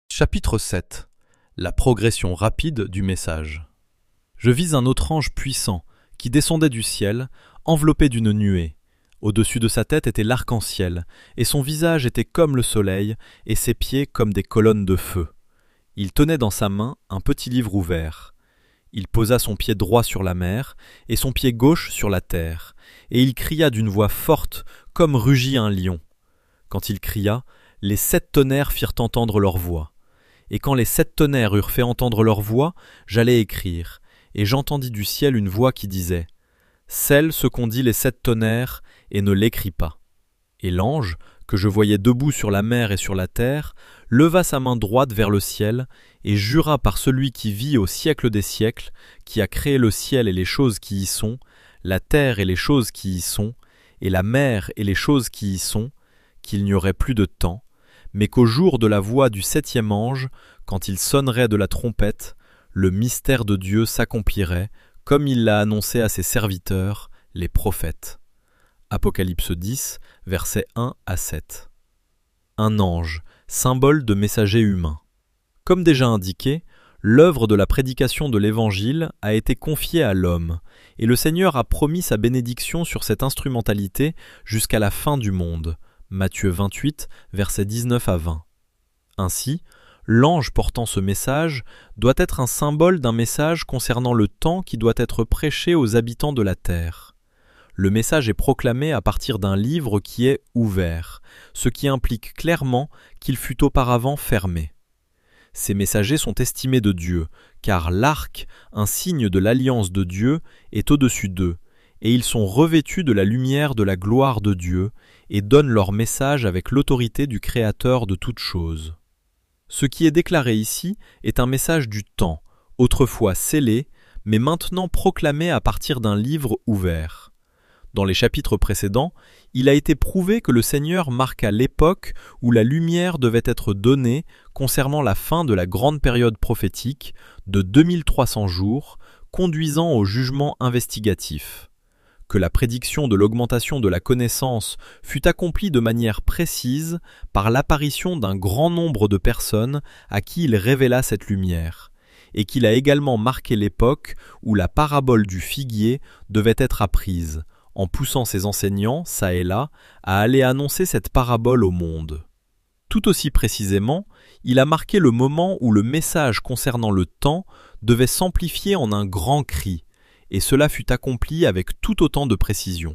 Chapitre 7. La progression rapide du message. Je vis un autre ange puissant qui descendait du ciel, enveloppé d'une nuée. Au-dessus de sa tête était l'arc-en-ciel, et son visage était comme le soleil, et ses pieds comme des colonnes de feu. Il tenait dans sa main un petit livre ouvert. Il posa son pied droit sur la mer, et son pied gauche sur la terre, et il cria d'une voix forte, comme rugit un lion. Quand il cria, les 7 tonnerres firent entendre leur voix. Et quand les 7 tonnerres eurent fait entendre leur voix, j'allais écrire, et j'entendis du ciel une voix qui disait « Scelle ce qu'ont dit les 7 tonnerres, et ne l'écris pas. » Et l'ange, que je voyais debout sur la mer et sur la terre, leva sa main droite vers le ciel, et jura par celui qui vit au siècle des siècles, qui a créé le ciel et les choses qui y sont, la terre et les choses qui y sont, et la mer et les choses qui y sont, qu'il n'y aurait plus de temps, mais qu'au jour de la voix du 7e ange, quand il sonnerait de la trompette, le mystère de Dieu s'accomplirait, comme il l'a annoncé à ses serviteurs, les prophètes. Apocalypse 10, versets 1 à 7. Un ange, symbole de messager humain. Comme déjà indiqué, l'œuvre de la prédication de l'Évangile a été confiée à l'homme, et le Seigneur a promis sa bénédiction sur cette instrumentalité jusqu'à la fin du monde. Matthieu 28, versets 19 à 20. Ainsi, l'ange portant ce message doit être un symbole d'un message concernant le temps qui doit être prêché aux habitants de la terre. Le message est proclamé à partir d'un livre qui est ouvert, ce qui implique clairement qu'il fut auparavant fermé. Ces messagers sont estimés de Dieu, car l'arc, un signe de l'alliance de Dieu, est au-dessus d'eux, et ils sont revêtus de la lumière de la gloire de Dieu et donnent leur message avec l'autorité du Créateur de toutes choses. Ce qui est déclaré ici est un message du temps, autrefois scellé, mais maintenant proclamé à partir d'un livre ouvert. Dans les chapitres précédents, il a été prouvé que le Seigneur marqua l'époque où la lumière devait être donnée concernant la fin de la grande période prophétique de 2300 jours, conduisant au jugement investigatif. Que la prédiction de l'augmentation de la connaissance fut accomplie de manière précise par l'apparition d'un grand nombre de personnes à qui il révéla cette lumière, et qu'il a également marqué l'époque où la parabole du figuier devait être apprise, en poussant ses enseignants, çà et là, à aller annoncer cette parabole au monde. Tout aussi précisément, il a marqué le moment où le message concernant le temps devait s'amplifier en un grand cri, et cela fut accompli avec tout autant de précision.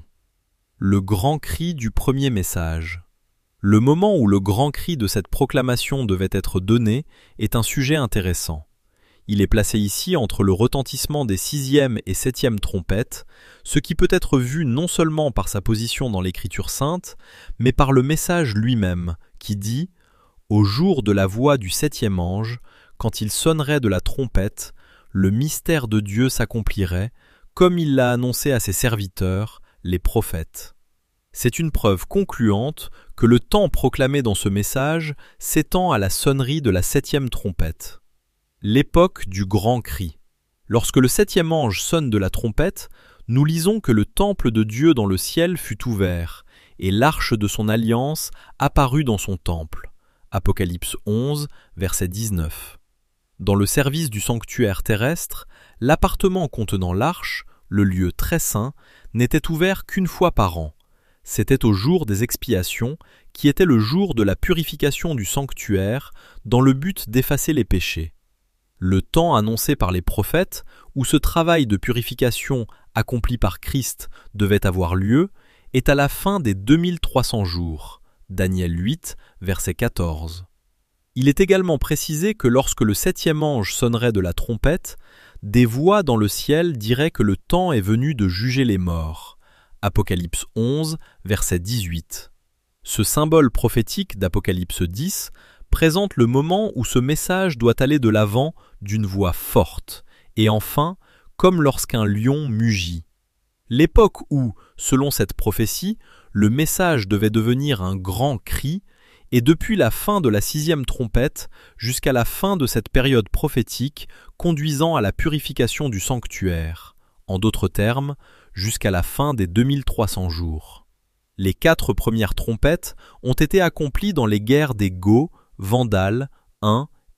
Le grand cri du premier message. Le moment où le grand cri de cette proclamation devait être donné est un sujet intéressant. Il est placé ici entre le retentissement des 6e et 7e trompettes, ce qui peut être vu non seulement par sa position dans l'Écriture sainte, mais par le message lui-même, qui dit « Au jour de la voix du 7e ange, quand il sonnerait de la trompette, le mystère de Dieu s'accomplirait, comme il l'a annoncé à ses serviteurs, les prophètes. » C'est une preuve concluante que le temps proclamé dans ce message s'étend à la sonnerie de la 7e trompette. L'époque du grand cri. Lorsque le 7e ange sonne de la trompette, nous lisons que le temple de Dieu dans le ciel fut ouvert, et l'arche de son alliance apparut dans son temple. Apocalypse 11, verset 19. Dans le service du sanctuaire terrestre, l'appartement contenant l'arche, le lieu très saint, n'était ouvert qu'une fois par an. C'était au jour des expiations, qui était le jour de la purification du sanctuaire, dans le but d'effacer les péchés. Le temps annoncé par les prophètes, où ce travail de purification accompli par Christ devait avoir lieu, est à la fin des 2300 jours. Daniel 8, verset 14. Il est également précisé que lorsque le 7e ange sonnerait de la trompette, des voix dans le ciel diraient que le temps est venu de juger les morts. Apocalypse 11, verset 18. Ce symbole prophétique d'Apocalypse 10 présente le moment où ce message doit aller de l'avant d'une voix forte, et enfin, comme lorsqu'un lion mugit. L'époque où, selon cette prophétie, le message devait devenir un grand cri, et depuis la fin de la 6e trompette jusqu'à la fin de cette période prophétique conduisant à la purification du sanctuaire, en d'autres termes, jusqu'à la fin des 2300 jours. Les 4 premières trompettes ont été accomplies dans les guerres des Goths, Vandales, Huns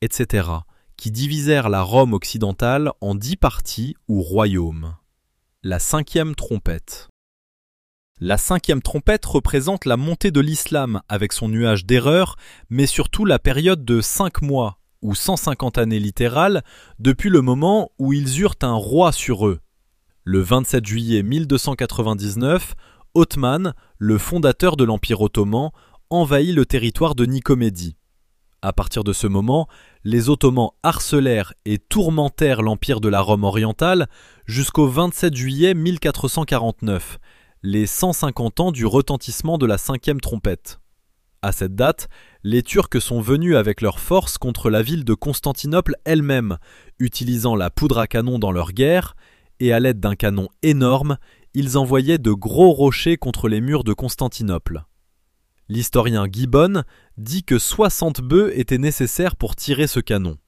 etc., qui divisèrent la Rome occidentale en 10 parties ou royaumes. La cinquième trompette. La cinquième trompette représente la montée de l'islam avec son nuage d'erreur, mais surtout la période de 5 mois, ou 150 années littérales, depuis le moment où ils eurent un roi sur eux. Le 27 juillet 1299, Othman, le fondateur de l'Empire ottoman, envahit le territoire de Nicomédie. À partir de ce moment, les Ottomans harcelèrent et tourmentèrent l'Empire de la Rome orientale jusqu'au 27 juillet 1449, les 150 ans du retentissement de la cinquième trompette. À cette date, les Turcs sont venus avec leurs forces contre la ville de Constantinople elle-même, utilisant la poudre à canon dans leur guerre, et à l'aide d'un canon énorme, ils envoyaient de gros rochers contre les murs de Constantinople. L'historien Gibbon dit que 60 bœufs étaient nécessaires pour tirer ce canon.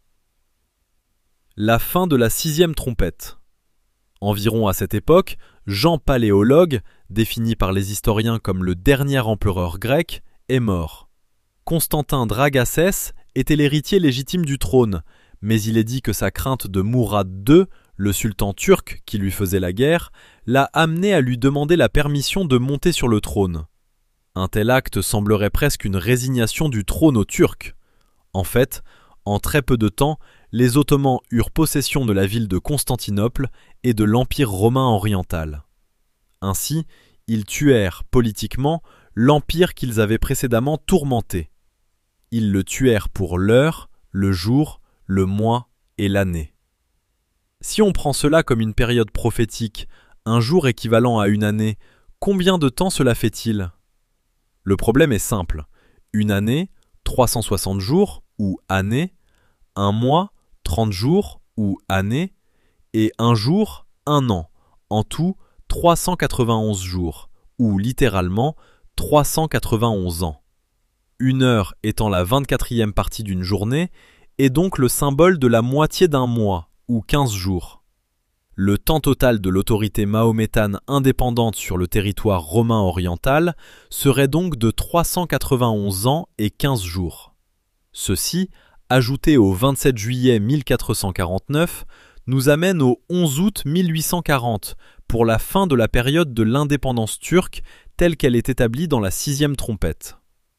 La fin de la sixième trompette. Environ à cette époque, Jean Paléologue, défini par les historiens comme le dernier empereur grec, est mort. Constantin Dragacès était l'héritier légitime du trône, mais il est dit que sa crainte de Mourad II, le sultan turc qui lui faisait la guerre, l'a amené à lui demander la permission de monter sur le trône. Un tel acte semblerait presque une résignation du trône aux Turcs. En fait, en très peu de temps, les Ottomans eurent possession de la ville de Constantinople et de l'Empire romain oriental. Ainsi, ils tuèrent politiquement l'empire qu'ils avaient précédemment tourmenté. Ils le tuèrent pour l'heure, le jour, le mois et l'année. Si on prend cela comme une période prophétique, un jour équivalent à une année, combien de temps cela fait-il ? Le problème est simple. Une année, 360 jours ou année, un mois, 30 jours ou année, et un jour, un an, en tout 391 jours, ou littéralement 391 ans. Une heure étant la 24e partie d'une journée, est donc le symbole de la moitié d'un mois, ou 15 jours. Le temps total de l'autorité mahométane indépendante sur le territoire romain oriental serait donc de 391 ans et 15 jours. Ceci, ajouté au 27 juillet 1449, nous amène au 11 août 1840 pour la fin de la période de l'indépendance turque telle qu'elle est établie dans la sixième trompette.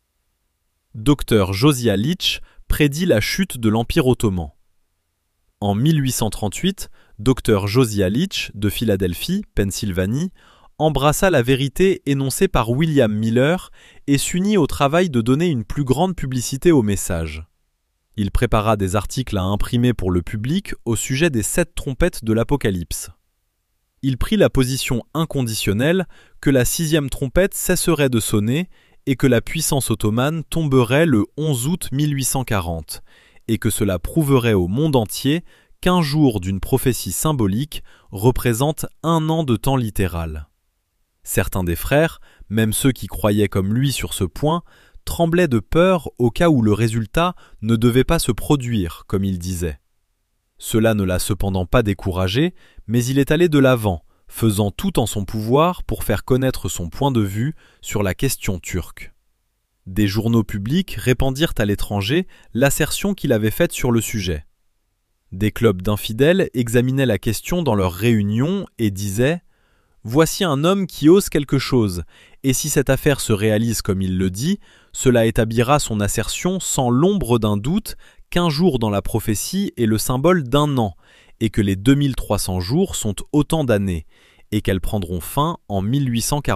Dr Josiah Litch prédit la chute de l'Empire ottoman. En 1838, Dr Josiah Litch, de Philadelphie, Pennsylvanie, embrassa la vérité énoncée par William Miller et s'unit au travail de donner une plus grande publicité au message. Il prépara des articles à imprimer pour le public au sujet des 7 trompettes de l'Apocalypse. Il prit la position inconditionnelle que la sixième trompette cesserait de sonner et que la puissance ottomane tomberait le 11 août 1840, et que cela prouverait au monde entier qu'un jour d'une prophétie symbolique représente un an de temps littéral. Certains des frères, même ceux qui croyaient comme lui sur ce point, tremblaient de peur au cas où le résultat ne devait pas se produire, comme il disait. Cela ne l'a cependant pas découragé, mais il est allé de l'avant, faisant tout en son pouvoir pour faire connaître son point de vue sur la question turque. Des journaux publics répandirent à l'étranger l'assertion qu'il avait faite sur le sujet. Des clubs d'infidèles examinaient la question dans leurs réunions et disaient « Voici un homme qui ose quelque chose, et si cette affaire se réalise comme il le dit, cela établira son assertion sans l'ombre d'un doute qu'un jour dans la prophétie est le symbole d'un an, et que les 2300 jours sont autant d'années, et qu'elles prendront fin en 1844. »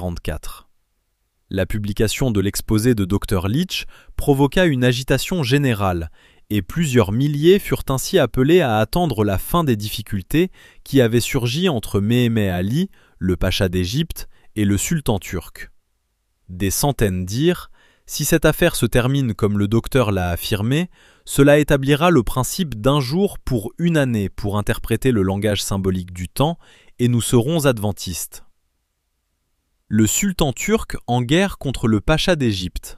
La publication de l'exposé de Dr Litch provoqua une agitation générale, et plusieurs milliers furent ainsi appelés à attendre la fin des difficultés qui avaient surgi entre Méhémet Ali, le pacha d'Égypte, et le sultan turc. Des centaines dirent « Si cette affaire se termine comme le docteur l'a affirmé, cela établira le principe d'un jour pour une année pour interpréter le langage symbolique du temps, et nous serons adventistes. » Le sultan turc en guerre contre le pacha d'Égypte.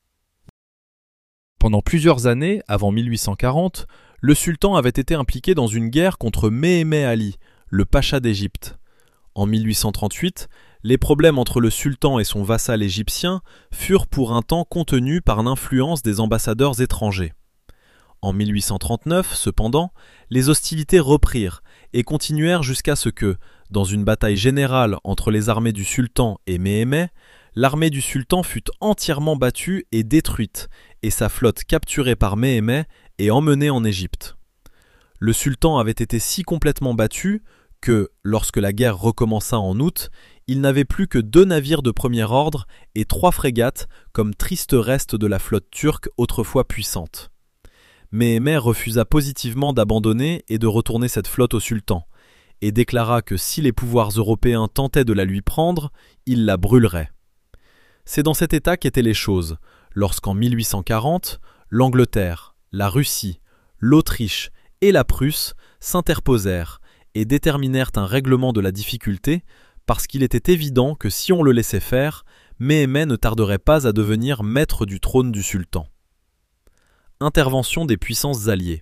Pendant plusieurs années, avant 1840, le sultan avait été impliqué dans une guerre contre Méhémet Ali, le pacha d'Égypte. En 1838, les problèmes entre le sultan et son vassal égyptien furent pour un temps contenus par l'influence des ambassadeurs étrangers. En 1839, cependant, les hostilités reprirent et continuèrent jusqu'à ce que, dans une bataille générale entre les armées du sultan et Méhémet, l'armée du sultan fut entièrement battue et détruite, et sa flotte capturée par Méhémet et emmenée en Égypte. Le sultan avait été si complètement battu que, lorsque la guerre recommença en août, il n'avait plus que 2 navires de premier ordre et 3 frégates comme triste reste de la flotte turque autrefois puissante. Méhémet refusa positivement d'abandonner et de retourner cette flotte au sultan, et déclara que si les pouvoirs européens tentaient de la lui prendre, il la brûlerait. C'est dans cet état qu'étaient les choses, lorsqu'en 1840, l'Angleterre, la Russie, l'Autriche et la Prusse s'interposèrent et déterminèrent un règlement de la difficulté parce qu'il était évident que si on le laissait faire, Méhémet ne tarderait pas à devenir maître du trône du sultan. Intervention des puissances alliées.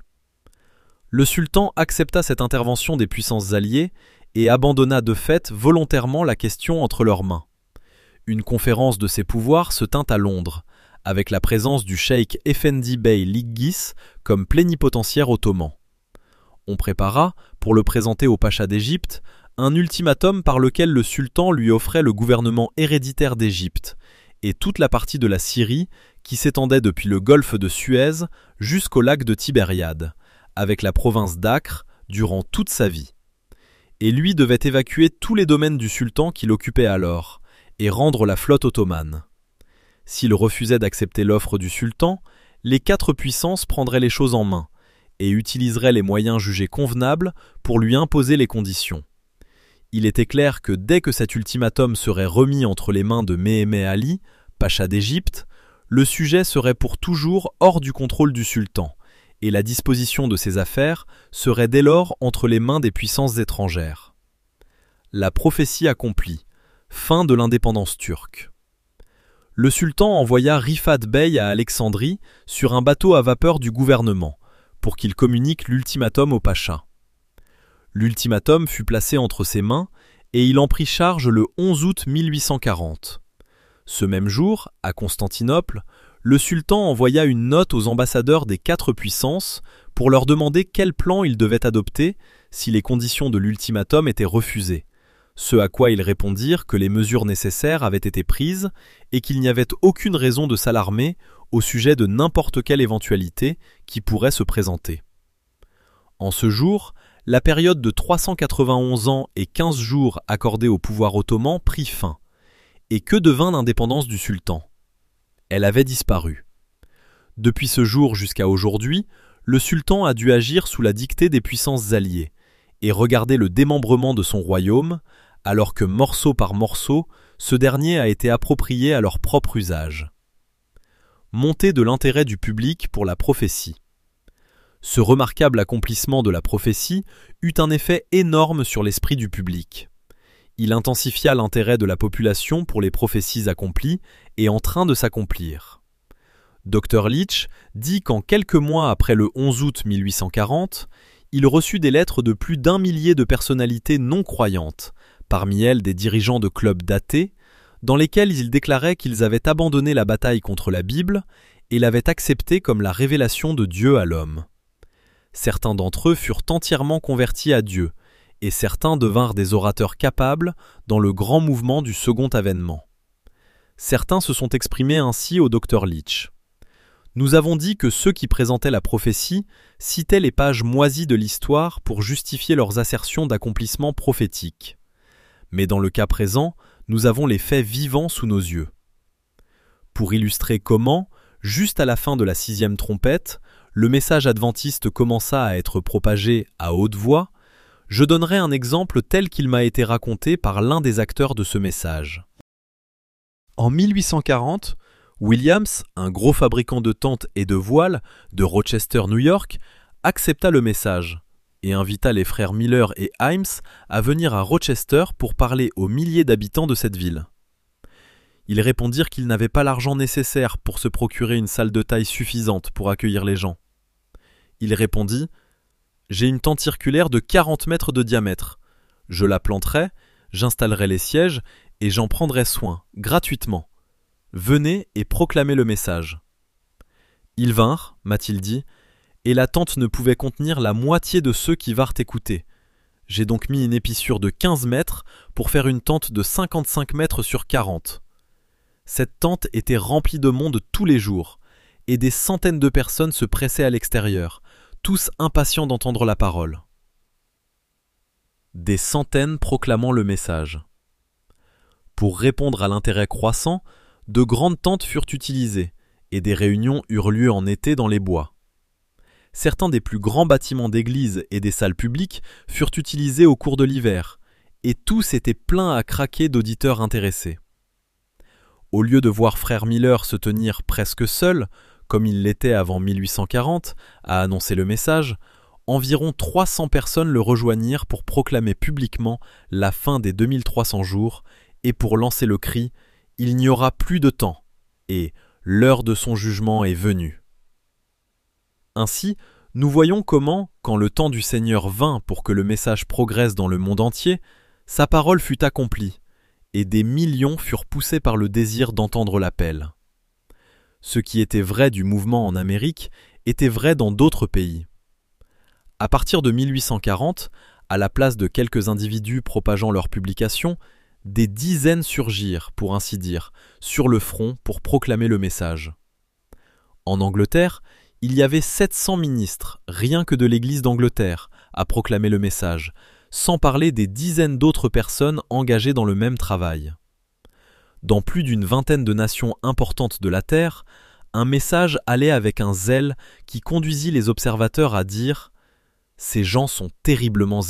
Le sultan accepta cette intervention des puissances alliées et abandonna de fait volontairement la question entre leurs mains. Une conférence de ses pouvoirs se tint à Londres, avec la présence du cheikh Effendi Bey Liggis comme plénipotentiaire ottoman. On prépara, pour le présenter au pacha d'Égypte, un ultimatum par lequel le sultan lui offrait le gouvernement héréditaire d'Égypte et toute la partie de la Syrie qui s'étendait depuis le golfe de Suez jusqu'au lac de Tibériade, avec la province d'Acre durant toute sa vie. Et lui devait évacuer tous les domaines du sultan qu'il occupait alors, et rendre la flotte ottomane. S'il refusait d'accepter l'offre du sultan, les 4 puissances prendraient les choses en main, et utiliseraient les moyens jugés convenables pour lui imposer les conditions. Il était clair que dès que cet ultimatum serait remis entre les mains de Méhémet Ali, pacha d'Égypte, le sujet serait pour toujours hors du contrôle du sultan, et la disposition de ses affaires serait dès lors entre les mains des puissances étrangères. La prophétie accomplie. Fin de l'indépendance turque. Le sultan envoya Rifat Bey à Alexandrie sur un bateau à vapeur du gouvernement, pour qu'il communique l'ultimatum au pacha. L'ultimatum fut placé entre ses mains et il en prit charge le 11 août 1840. Ce même jour, à Constantinople, le sultan envoya une note aux ambassadeurs des 4 puissances pour leur demander quel plan ils devaient adopter si les conditions de l'ultimatum étaient refusées, ce à quoi ils répondirent que les mesures nécessaires avaient été prises et qu'il n'y avait aucune raison de s'alarmer au sujet de n'importe quelle éventualité qui pourrait se présenter. En ce jour, la période de 391 ans et 15 jours accordée au pouvoir ottoman prit fin. Et que devint l'indépendance du sultan ? Elle avait disparu. Depuis ce jour jusqu'à aujourd'hui, le sultan a dû agir sous la dictée des puissances alliées et regarder le démembrement de son royaume, alors que morceau par morceau, ce dernier a été approprié à leur propre usage. Montée de l'intérêt du public pour la prophétie. Ce remarquable accomplissement de la prophétie eut un effet énorme sur l'esprit du public. Il intensifia l'intérêt de la population pour les prophéties accomplies et en train de s'accomplir. Dr Leach dit qu'en quelques mois après le 11 août 1840, il reçut des lettres de plus d'1 millier de personnalités non croyantes, parmi elles des dirigeants de clubs d'athées, dans lesquels ils déclaraient qu'ils avaient abandonné la bataille contre la Bible et l'avaient acceptée comme la révélation de Dieu à l'homme. Certains d'entre eux furent entièrement convertis à Dieu, et certains devinrent des orateurs capables dans le grand mouvement du second avènement. Certains se sont exprimés ainsi au Dr Leach. Nous avons dit que ceux qui présentaient la prophétie citaient les pages moisies de l'histoire pour justifier leurs assertions d'accomplissement prophétique. Mais dans le cas présent, nous avons les faits vivants sous nos yeux. Pour illustrer comment, juste à la fin de la 6e trompette, le message adventiste commença à être propagé à haute voix, je donnerai un exemple tel qu'il m'a été raconté par l'un des acteurs de ce message. En 1840, Williams, un gros fabricant de tentes et de voiles de Rochester, New York, accepta le message et invita les frères Miller et Himes à venir à Rochester pour parler aux milliers d'habitants de cette ville. Ils répondirent qu'ils n'avaient pas l'argent nécessaire pour se procurer une salle de taille suffisante pour accueillir les gens. Il répondit « J'ai une tente circulaire de 40 mètres de diamètre. Je la planterai, j'installerai les sièges et j'en prendrai soin, gratuitement. Venez et proclamez le message. » Ils vinrent, m'a-t-il dit, et la tente ne pouvait contenir la moitié de ceux qui vinrent écouter. J'ai donc mis une épissure de 15 mètres pour faire une tente de 55 mètres sur 40. Cette tente était remplie de monde tous les jours, et des centaines de personnes se pressaient à l'extérieur, tous impatients d'entendre la parole. Des centaines proclamant le message. Pour répondre à l'intérêt croissant, de grandes tentes furent utilisées, et des réunions eurent lieu en été dans les bois. Certains des plus grands bâtiments d'églises et des salles publiques furent utilisés au cours de l'hiver, et tous étaient pleins à craquer d'auditeurs intéressés. Au lieu de voir frère Miller se tenir presque seul, comme il l'était avant 1840, à annoncer le message, environ 300 personnes le rejoignirent pour proclamer publiquement la fin des 2300 jours et pour lancer le cri « Il n'y aura plus de temps » et « L'heure de son jugement est venue ». Ainsi, nous voyons comment, quand le temps du Seigneur vint pour que le message progresse dans le monde entier, sa parole fut accomplie, et des millions furent poussés par le désir d'entendre l'appel. Ce qui était vrai du mouvement en Amérique était vrai dans d'autres pays. À partir de 1840, à la place de quelques individus propageant leurs publications, des dizaines surgirent, pour ainsi dire, sur le front pour proclamer le message. En Angleterre, il y avait 700 ministres, rien que de l'Église d'Angleterre, à proclamer le message, sans parler des dizaines d'autres personnes engagées dans le même travail. Dans plus d'une vingtaine de nations importantes de la Terre, un message allait avec un zèle qui conduisit les observateurs à dire « Ces gens sont terriblement zélés ».